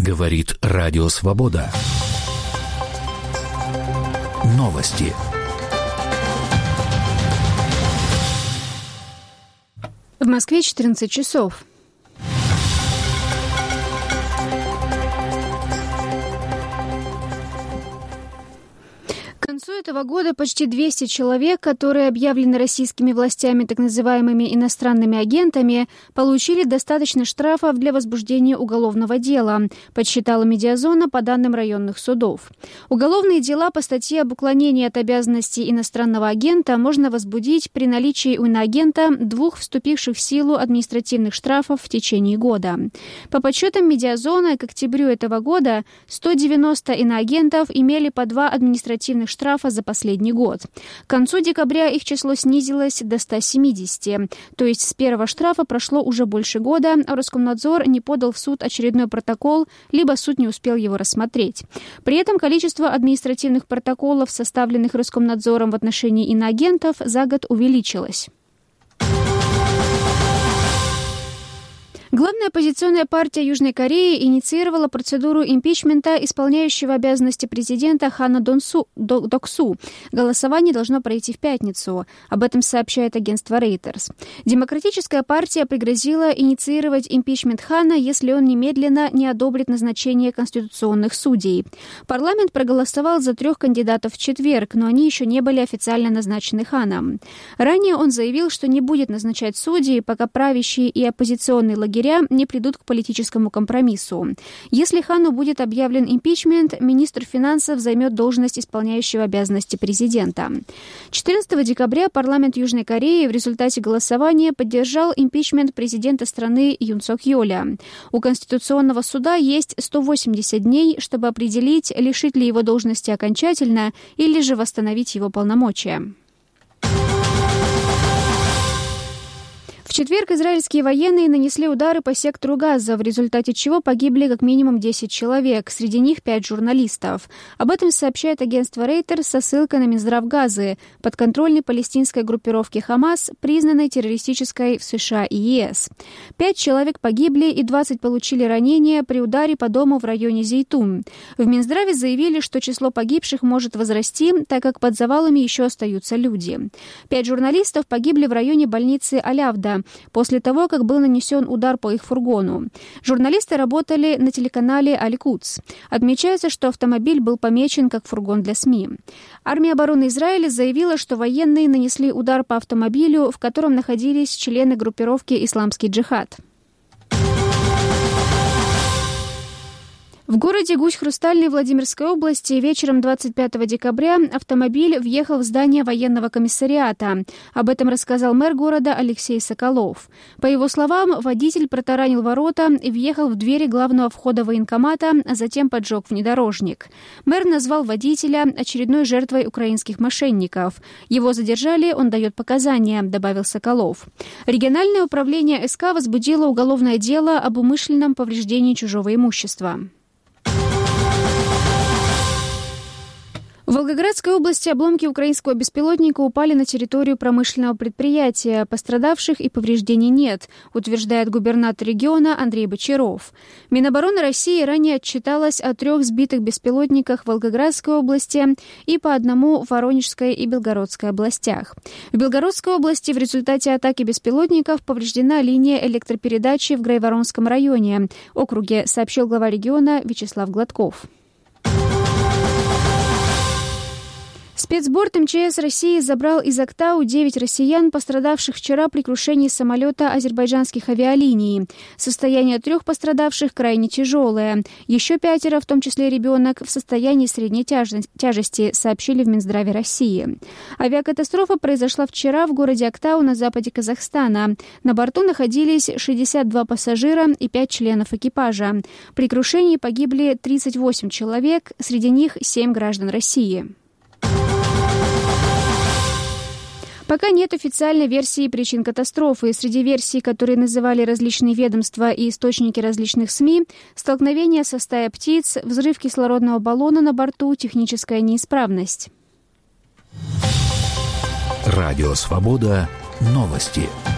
Говорит Радио Свобода. Новости. В Москве 14 часов. К концу этого года почти 200 человек, которые объявлены российскими властями так называемыми иностранными агентами, получили достаточно штрафов для возбуждения уголовного дела, подсчитала Медиазона по данным районных судов. Уголовные дела по статье об уклонении от обязанностей иностранного агента можно возбудить при наличии у иноагента 2 вступивших в силу административных штрафов в течение года. По подсчетам Медиазона, к октябрю этого года 190 иноагентов имели по 2 административных штрафа за последний год. К концу декабря их число снизилось до 170. То есть с первого штрафа прошло уже больше года, а Роскомнадзор не подал в суд очередной протокол, либо суд не успел его рассмотреть. При этом количество административных протоколов, составленных Роскомнадзором в отношении иноагентов, за год увеличилось. Главная оппозиционная партия Южной Кореи инициировала процедуру импичмента исполняющего обязанности президента Хана Док-су. Голосование должно пройти в пятницу. Об этом сообщает агентство Reuters. Демократическая партия пригрозила инициировать импичмент Хана, если он немедленно не одобрит назначение конституционных судей. Парламент проголосовал за 3 кандидатов в четверг, но они еще не были официально назначены Ханом. Ранее он заявил, что не будет назначать судей, пока правящие и оппозиционные лагеря не придут к политическому компромиссу. Если Хану будет объявлен импичмент, министр финансов займет должность исполняющего обязанности президента. 14 декабря парламент Южной Кореи в результате голосования поддержал импичмент президента страны Юн Сок-йоля. У Конституционного суда есть 180 дней, чтобы определить, лишить ли его должности окончательно или же восстановить его полномочия. В четверг израильские военные нанесли удары по сектору Газа, в результате чего погибли как минимум 10 человек, среди них 5 журналистов. Об этом сообщает агентство Reuters со ссылкой на Минздрав Газы, подконтрольной палестинской группировке Хамас, признанной террористической в США и ЕС. 5 человек погибли и 20 получили ранения при ударе по дому в районе Зейтун. В Минздраве заявили, что число погибших может возрасти, так как под завалами еще остаются люди. 5 журналистов погибли в районе больницы Алявда после того, как был нанесен удар по их фургону. Журналисты работали на телеканале Аль-Кудс. Отмечается, что автомобиль был помечен как фургон для СМИ. Армия обороны Израиля заявила, что военные нанесли удар по автомобилю, в котором находились члены группировки «Исламский джихад». В городе Гусь-Хрустальный Владимирской области вечером 25 декабря автомобиль въехал в здание военного комиссариата. Об этом рассказал мэр города Алексей Соколов. По его словам, водитель протаранил ворота и въехал в двери главного входа военкомата, а затем поджег внедорожник. Мэр назвал водителя очередной жертвой украинских мошенников. Его задержали, он дает показания, добавил Соколов. Региональное управление СК возбудило уголовное дело об умышленном повреждении чужого имущества. В Волгоградской области обломки украинского беспилотника упали на территорию промышленного предприятия. Пострадавших и повреждений нет, утверждает губернатор региона Андрей Бочаров. Минобороны России ранее отчиталась о 3 сбитых беспилотниках в Волгоградской области и по 1 в Воронежской и Белгородской областях. В Белгородской области в результате атаки беспилотников повреждена линия электропередачи в Грайворонском районе, округе, сообщил глава региона Вячеслав Гладков. Спецборд МЧС России забрал из Актау 9 россиян, пострадавших вчера при крушении самолета азербайджанских авиалиний. Состояние 3 пострадавших крайне тяжелое. Еще 5, в том числе ребенок, в состоянии средней тяжести, сообщили в Минздраве России. Авиакатастрофа произошла вчера в городе Актау на западе Казахстана. На борту находились 62 пассажира и 5 членов экипажа. При крушении погибли 38 человек, среди них 7 граждан России. Пока нет официальной версии причин катастрофы. Среди версий, которые называли различные ведомства и источники различных СМИ, столкновение со стаей птиц, взрыв кислородного баллона на борту, техническая неисправность. Радио «Свобода». Новости.